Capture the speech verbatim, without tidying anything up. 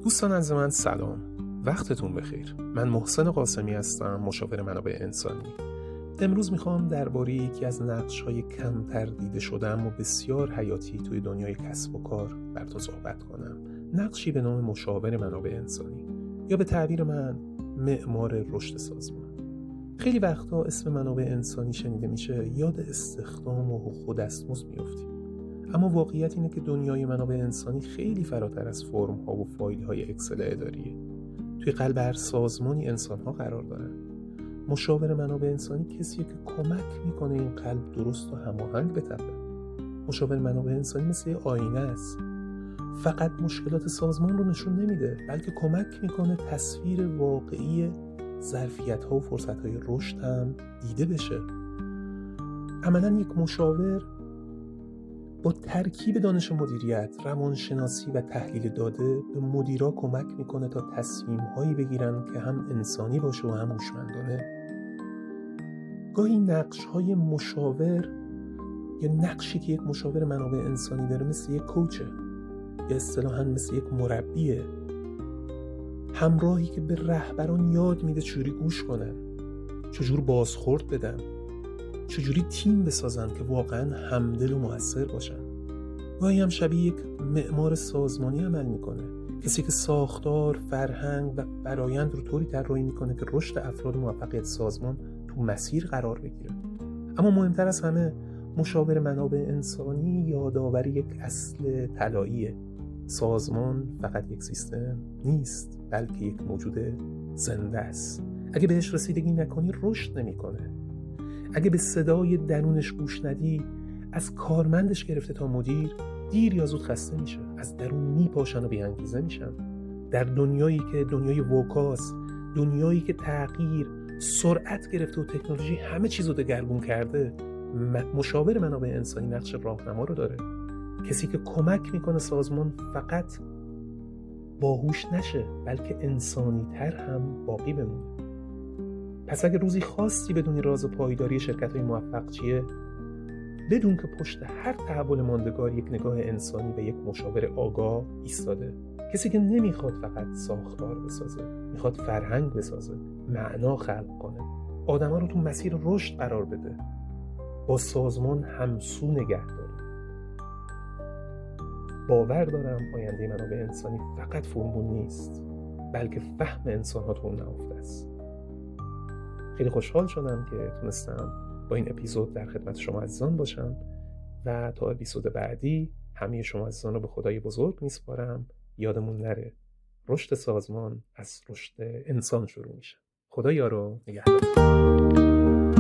دوستان از من سلام، وقتتون بخیر. من محسن قاسمی هستم، مشاور منابع انسانی. امروز میخوام درباره یکی از نقش‌های کمتر دیده شده اما بسیار حیاتی توی دنیای کسب و کار براتون صحبت کنم. نقشی به نام مشاور منابع انسانی یا به تعبیر من معمار رشد سازمان. خیلی وقتا اسم منابع انسانی شنیده میشه یاد استخدام و حقوق دستمزد میافتیم. اما واقعیت اینه که دنیای منابع انسانی خیلی فراتر از فرم ها و فایل های اکسل اداریه. توی قلب هر سازمانی انسان ها قرار دارن. مشاور منابع انسانی کسیه که کمک میکنه این قلب درست و هماهنگ بتپه. مشاور منابع انسانی مثل یه آینه است. فقط مشکلات سازمان رو نشون نمیده، بلکه کمک میکنه تصویر واقعی ظرفیت ها و فرصت های رشد هم دیده بشه. عملاً یک مشاور با ترکیب دانش مدیریت، روانشناسی و تحلیل داده به مدیرا کمک میکنه تا تصمیم‌هایی بگیرن که هم انسانی باشه و هم هوشمندانه. گاهی نقش‌های مشاور یا نقشی که یک مشاور منابع انسانی داره مثل یک کوچه یا اصطلاحاً مثل یک مربیه، همراهی که به رهبران یاد میده چجوری گوش کنن، چجور بازخورد بدن، چجوری تیم بسازن که واقعا همدل و مؤثر باشن. گاهی هم شبیه یک معمار سازمانی عمل میکنه، کسی که ساختار، فرهنگ و فرایند رو طوری طراحی میکنه که رشد افراد موفقیت سازمان تو مسیر قرار بگیره. اما مهمتر از همه، مشاور منابع انسانی یادآوری یک اصل طلاییه. سازمان فقط یک سیستم نیست، بلکه یک موجود زنده است. اگه بهش رسیدگی نکنی رشد نمیکنه. اگه به صدای درونش گوش ندی، از کارمندش گرفته تا مدیر دیر یا زود خسته میشه، از درون میپاشن و بی‌انگیزه میشن. در دنیایی که دنیای وکاست، دنیایی که تغییر سرعت گرفته و تکنولوژی همه چیزو دگرگون کرده، مشاور منابع انسانی نقش راهنما رو داره. کسی که کمک میکنه سازمان فقط باهوش نشه، بلکه انسانی تر هم باقی بمونه. پس اگه روزی خواستی بدونی راز پایداری شرکت‌های موفق چیه، بدون که پشت هر تحول ماندگار یک نگاه انسانی و یک مشاور آگاه ایستاده. کسی که نمیخواد فقط ساختار بسازه، میخواد فرهنگ بسازه، معنا خلق کنه، آدما رو تو مسیر رشد قرار بده، با سازمان همسو نگه داره. باور دارم آینده منابع انسانی فقط فرمول نیست، بلکه فهم انسان‌ها تو اون نهفته است. خیلی خوشحال شدم که تونستم با این اپیزود در خدمت شما عزیزان باشم و تا اپیزود بعدی همه شما عزیزان رو به خدای بزرگ میسپارم. یادمون نره رشد سازمان از رشد انسان شروع میشه. خدا یارو نگهدار.